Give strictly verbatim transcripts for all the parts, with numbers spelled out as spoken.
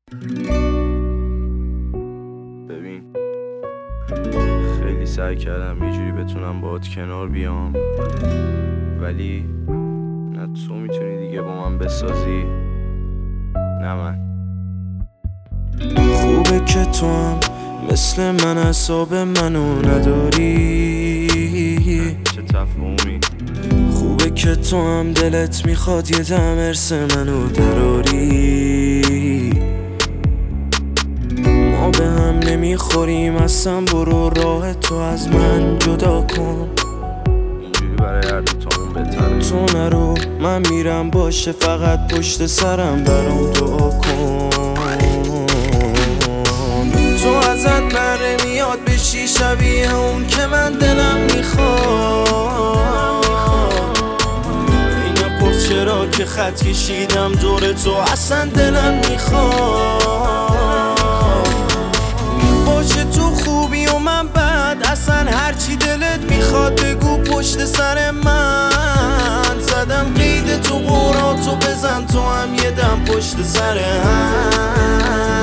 ببین خیلی سعی کردم یه جوری بتونم باهات کنار بیام، ولی نه تو میتونی دیگه با من بسازی نه من. خوبه که تو هم مثل من اعصاب منو نداری، چه تفاهمی. خوبه که تو هم دلت میخواد یه دم ارث منو دراری. ما به هم نمیخوریم اصلا، برو راه تو از من جدا کن. اینجوری برای هر دوتامون بهتره. تو نرو من میرم، باشه فقط پشت سرم برام دعا کن. تو ازت بره میاد بشی شبیه اون که من دلم میخواد. این پرس چرا که خط کشیدم دور تو اصلا دلم میخواد. باشه تو خوبی و من بد، اصلا هرچی دلت میخواد بگو پشت سر من. زدم قید تو قراتو بزن تو هم یه دم پشت سر هم.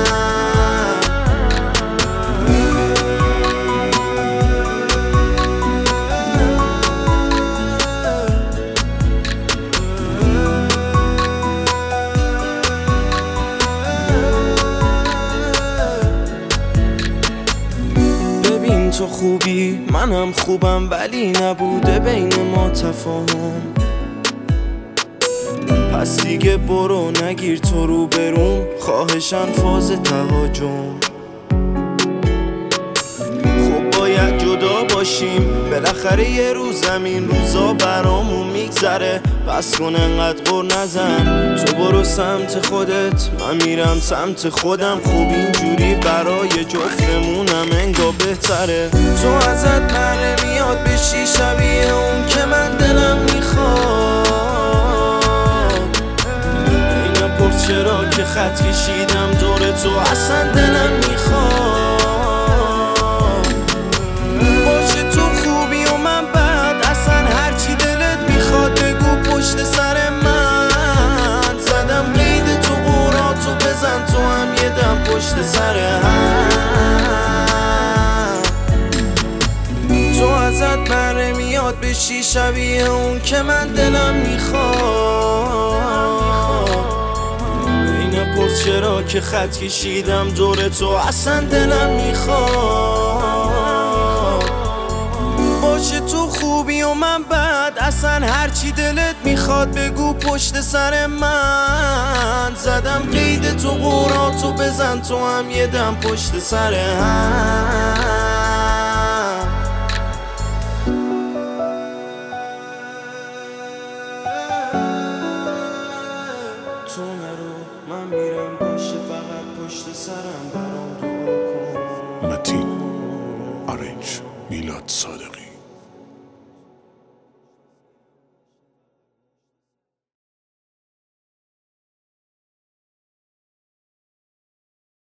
تو خوبی منم خوبم، ولی نبوده بین ما تفاهم. پس دیگه برو نگیر تو رو بروم، خواهشن فاز تهاجم. خب باید جدا باشیم بالاخره یه روز، همین روزا برامون میگذره. پس کن انقدر غر نزن، تو برو سمت خودت من میرم سمت خودم. خوب اینجوری برای جفتمونم انگار بهتره. تو ازت بره میاد بشی شبیه اون که من دلم میخواد. این پرس چرا که خط کشیدم دور تو اصلا دلم میخواد. باشه تو خوبی و من بد، اصلا هرچی دلت میخواد بگو پشت سر من. زدم قید تو قراتو بزن تو هم یه دم پشت سر هم. تو ازت بره میاد بشی شبیه اون که من دلم میخواد. این پرس چرا که خط کشیدم دور تو اصلا دلم میخواد. باشه تو خوبی و من بد، اصلا هرچی دلت میخواد بگو پشت سر من. زدم قید تو قراتو بزن تو هم یه دم پشت سر هم. تو نرو من میرم، باشه فقط پشت سرم برام دعا کن. متین آرنج میلاد صادقی.